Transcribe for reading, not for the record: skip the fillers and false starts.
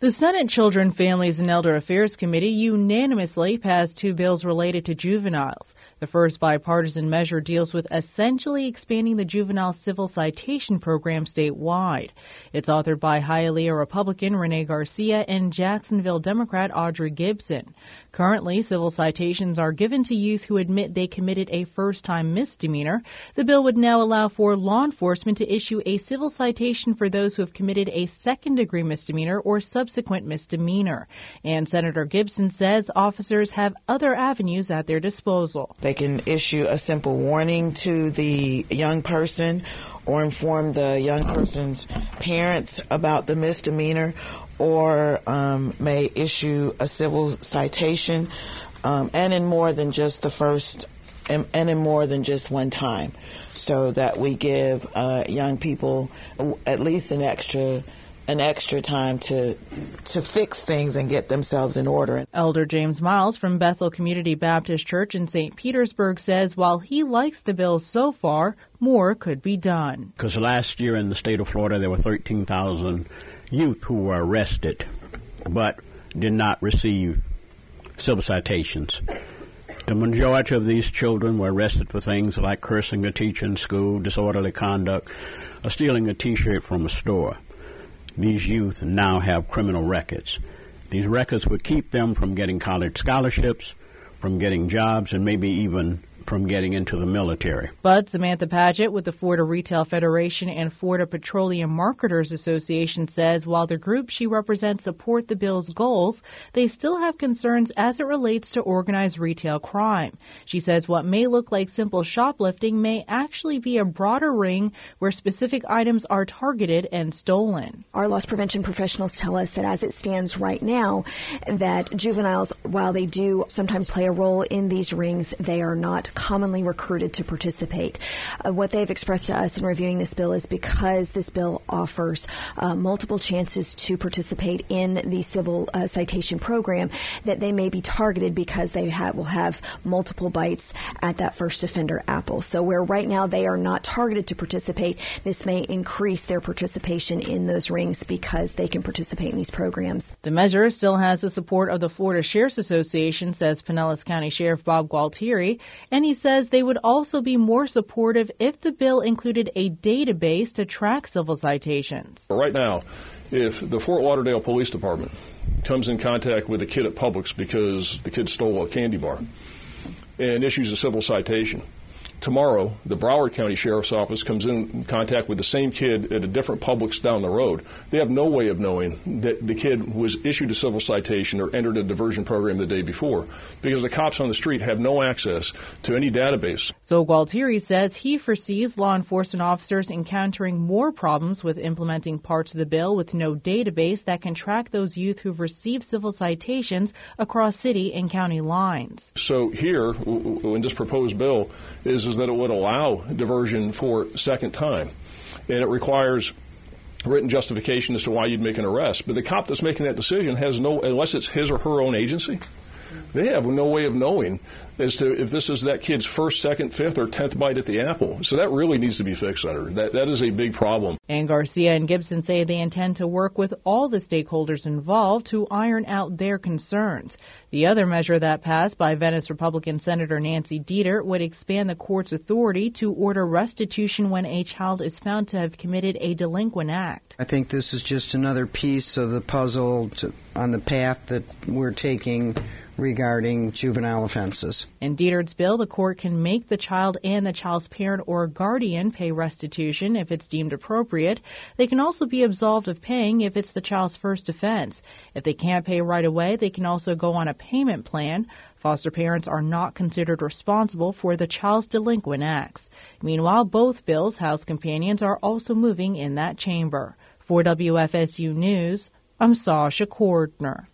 The Senate Children, Families, and Elder Affairs Committee unanimously passed two bills related to juveniles. The first bipartisan measure deals with essentially expanding the juvenile civil citation program statewide. It's authored by Hialeah Republican Rene Garcia and Jacksonville Democrat Audrey Gibson. Currently, civil citations are given to youth who admit they committed a first-time misdemeanor. The bill would now allow for law enforcement to issue a civil citation for those who have committed a second-degree misdemeanor or subsequent misdemeanor. And Senator Gibson says officers have other avenues at their disposal. They can issue a simple warning to the young person or inform the young person's parents about the misdemeanor, or may issue a civil citation, and in more than just one time, so that we give young people at least an extra time to fix things and get themselves in order. Elder James Miles from Bethel Community Baptist Church in St. Petersburg says while he likes the bill so far, more could be done. Because last year in the state of Florida, there were 13,000 youth who were arrested but did not receive civil citations. The majority of these children were arrested for things like cursing a teacher in school, disorderly conduct, or stealing a T-shirt from a store. These youth now have criminal records. These records would keep them from getting college scholarships, from getting jobs, and maybe even from getting into the military. But Samantha Padgett with the Florida Retail Federation and Florida Petroleum Marketers Association says while the group she represents support the bill's goals, they still have concerns as it relates to organized retail crime. She says what may look like simple shoplifting may actually be a broader ring where specific items are targeted and stolen. Our loss prevention professionals tell us that as it stands right now, that juveniles, while they do sometimes play a role in these rings, they are not commonly recruited to participate. What they've expressed to us in reviewing this bill is because this bill offers multiple chances to participate in the civil citation program, that they may be targeted because they will have multiple bites at that first offender apple. So where right now they are not targeted to participate, this may increase their participation in those rings because they can participate in these programs. The measure still has the support of the Florida Sheriff's Association, says Pinellas County Sheriff Bob Gualtieri, and he says they would also be more supportive if the bill included a database to track civil citations. Right now, if the Fort Lauderdale Police Department comes in contact with a kid at Publix because the kid stole a candy bar and issues a civil citation, tomorrow, the Broward County Sheriff's Office comes in contact with the same kid at a different Publix down the road. They have no way of knowing that the kid was issued a civil citation or entered a diversion program the day before because the cops on the street have no access to any database. So Gualtieri says he foresees law enforcement officers encountering more problems with implementing parts of the bill with no database that can track those youth who've received civil citations across city and county lines. So here, in this proposed bill, is that it would allow diversion for second time. And it requires written justification as to why you'd make an arrest. But the cop that's making that decision has no, unless it's his or her own agency, they have no way of knowing as to if this is that kid's first, second, fifth, or 10th bite at the apple. So that really needs to be fixed, Senator. That is a big problem. And Garcia and Gibson say they intend to work with all the stakeholders involved to iron out their concerns. The other measure that passed by Venice Republican Senator Nancy Dieter would expand the court's authority to order restitution when a child is found to have committed a delinquent act. I think this is just another piece of the puzzle on the path that we're taking regarding juvenile offenses. In Dieter's bill, the court can make the child and the child's parent or guardian pay restitution if it's deemed appropriate. They can also be absolved of paying if it's the child's first offense. If they can't pay right away, they can also go on a payment plan. Foster parents are not considered responsible for the child's delinquent acts. Meanwhile, both bills' House companions are also moving in that chamber. For WFSU News, I'm Sasha Cordner.